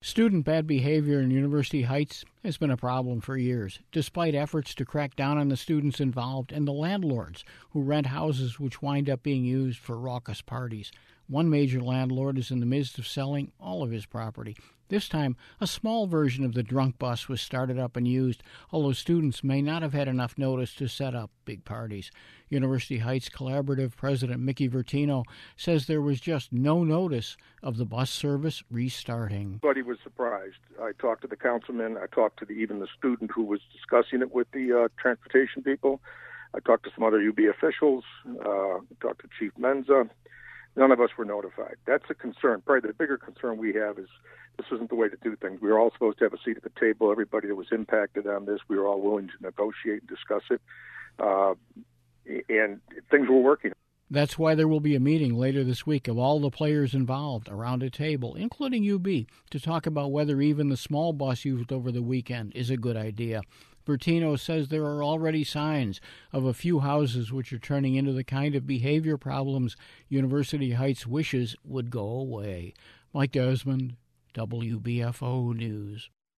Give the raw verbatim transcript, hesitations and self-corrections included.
Student bad behavior in University Heights has been a problem for years, despite efforts to crack down on the students involved and the landlords who rent houses which wind up being used for raucous parties. One major landlord is in the midst of selling all of his property. This time, a small version of the drunk bus was started up and used, although students may not have had enough notice to set up big parties. University Heights Collaborative President Mickey Vertino says there was just no notice of the bus service restarting. Everybody was surprised. I talked to the councilman. I talked to the, even the student who was discussing it with the uh, transportation people. I talked to some other U B officials. Uh, I talked to Chief Menza. None of us were notified. That's a concern. Probably the bigger concern we have is this isn't the way to do things. We were all supposed to have a seat at the table. Everybody that was impacted on this, we were all willing to negotiate and discuss it. Uh, and things were working. That's why there will be a meeting later this week of all the players involved around a table, including U B, to talk about whether even the small bus used over the weekend is a good idea. Vertino says there are already signs of a few houses which are turning into the kind of behavior problems University Heights wishes would go away. Mike Desmond, W B F O News.